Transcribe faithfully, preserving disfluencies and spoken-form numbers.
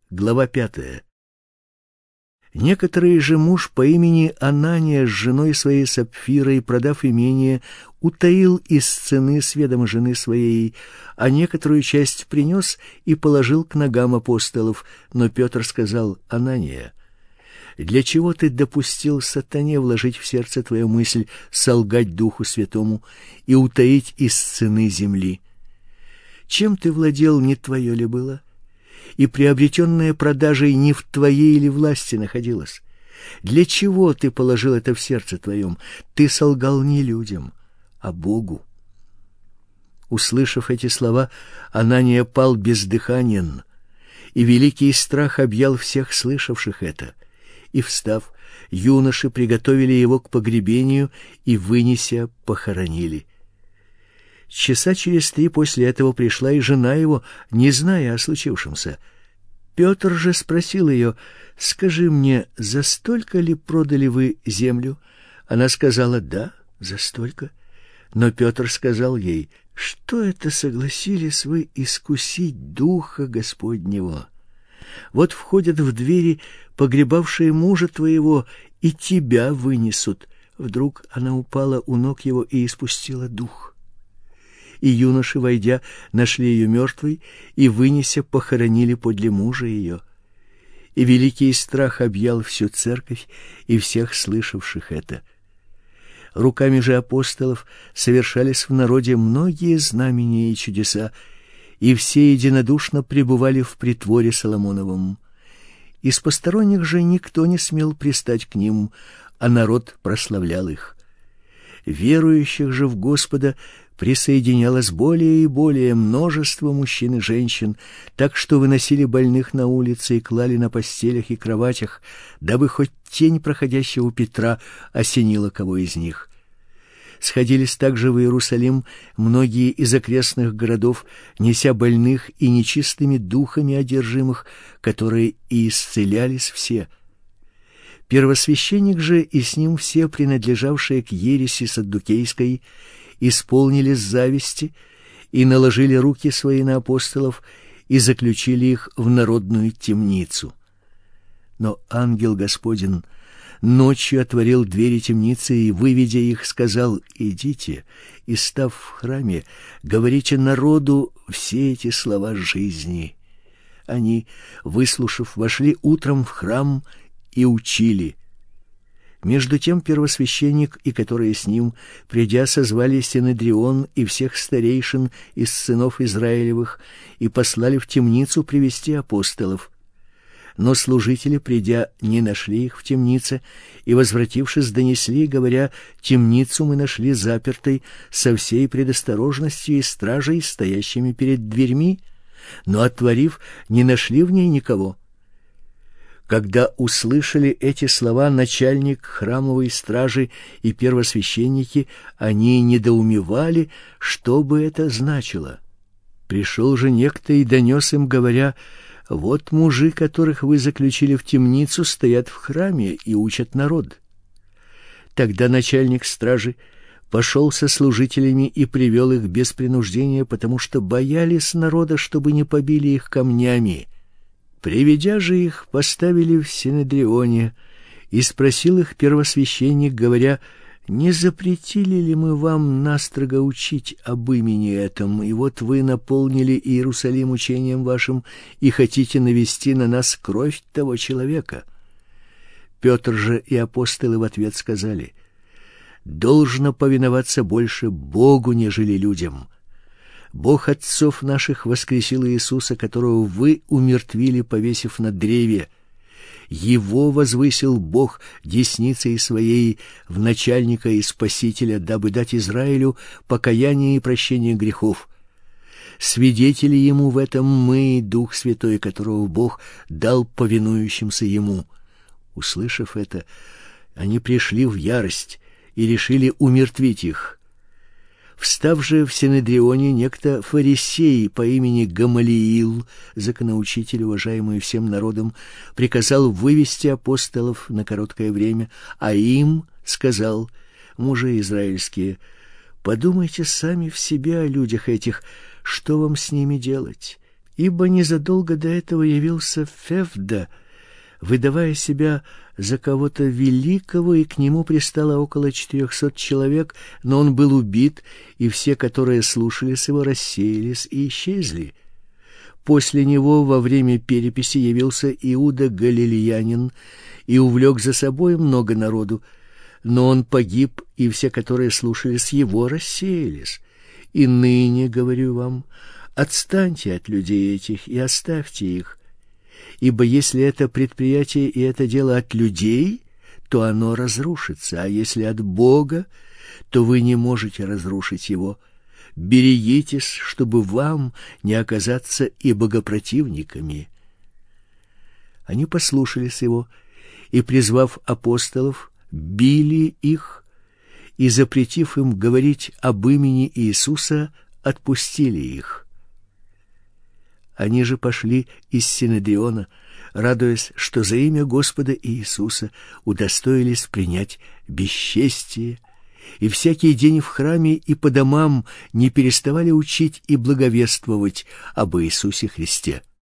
Глава пятая. Некоторый же муж по имени Анания с женой своей Сапфирой, продав имение, утаил из цены с ведома жены своей, а некоторую часть принес и положил к ногам апостолов. Но Петр сказал: Анания, для чего ты допустил сатане вложить в сердце твою мысль солгать Духу Святому и утаить из цены земли? Чем ты владел, не твое ли было? И приобретенное продажей не в твоей ли власти находилось? Для чего ты положил это в сердце твоем? Ты солгал не людям, а Богу. Услышав эти слова, Анания пал бездыханен, и великий страх объял всех слышавших это. И, встав, юноши приготовили его к погребению и, вынеся, похоронили. Часа через три после этого пришла и жена его, не зная о случившемся. Петр же спросил ее: «Скажи мне, за столько ли продали вы землю?» Она сказала: «Да, за столько». Но Петр сказал ей: «Что это согласились вы искусить Духа Господнего? Вот входят в двери погребавшие мужа твоего, и тебя вынесут». Вдруг она упала у ног его и испустила дух. И юноши, войдя, нашли ее мертвой, и, вынеся, похоронили подле мужа ее. И великий страх объял всю церковь и всех слышавших это. Руками же апостолов совершались в народе многие знамения и чудеса, и все единодушно пребывали в притворе Соломоновом. Из посторонних же никто не смел пристать к ним, а народ прославлял их. Верующих же в Господа присоединялось более и более множество мужчин и женщин, так что выносили больных на улицы и клали на постелях и кроватях, дабы хоть тень проходящего Петра осенила кого из них. Сходились также в Иерусалим многие из окрестных городов, неся больных и нечистыми духами одержимых, которые и исцелялись все. Первосвященник же и с ним все принадлежавшие к ереси саддукейской исполнились зависти и наложили руки свои на апостолов и заключили их в народную темницу. Но ангел Господень ночью отворил двери темницы и, выведя их, сказал: «Идите и, став в храме, говорите народу все эти слова жизни». Они, выслушав, вошли утром в храм и учили. Между тем первосвященник и которые с ним, придя, созвали Синедрион и всех старейшин из сынов Израилевых и послали в темницу привести апостолов. Но служители, придя, не нашли их в темнице, и, возвратившись, донесли, говоря: «Темницу мы нашли запертой со всей предосторожностью и стражей, стоящими перед дверьми, но, отворив, не нашли в ней никого». Когда услышали эти слова начальник храмовой стражи и первосвященники, они недоумевали, что бы это значило. Пришел же некто и донес им, говоря: «Вот мужи, которых вы заключили в темницу, стоят в храме и учат народ». Тогда начальник стражи пошел со служителями и привел их без принуждения, потому что боялись народа, чтобы не побили их камнями. Приведя же их, поставили в Синедрионе, и спросил их первосвященник, говоря: «Не запретили ли мы вам настрого учить об имени этом, и вот вы наполнили Иерусалим учением вашим и хотите навести на нас кровь того человека?» Петр же и апостолы в ответ сказали: «Должно повиноваться больше Богу, нежели людям. Бог отцов наших воскресил Иисуса, которого вы умертвили, повесив на древе. Его возвысил Бог десницей своей в начальника и спасителя, дабы дать Израилю покаяние и прощение грехов. Свидетели ему в этом мы и Дух Святой, которого Бог дал повинующимся ему». Услышав это, они пришли в ярость и решили умертвить их. Встав же в Синедрионе некто фарисей по имени Гамалиил, законоучитель, уважаемый всем народом, приказал вывести апостолов на короткое время, а им сказал: «Мужи израильские, подумайте сами в себе о людях этих, что вам с ними делать? Ибо незадолго до этого явился Февда, выдавая себя за кого-то великого, и к нему пристало около четырехсот человек, но он был убит, и все, которые слушались его, рассеялись и исчезли. После него во время переписи явился Иуда Галилеянин и увлек за собой много народу, но он погиб, и все, которые слушались его, рассеялись. И ныне, говорю вам, отстаньте от людей этих и оставьте их, ибо если это предприятие и это дело от людей, то оно разрушится, а если от Бога, то вы не можете разрушить его. Берегитесь, чтобы вам не оказаться и богопротивниками». Они послушались его и, призвав апостолов, били их и, запретив им говорить об имени Иисуса, отпустили их. Они же пошли из Синедриона, радуясь, что за имя Господа Иисуса удостоились принять бесчестие, и всякий день в храме и по домам не переставали учить и благовествовать об Иисусе Христе.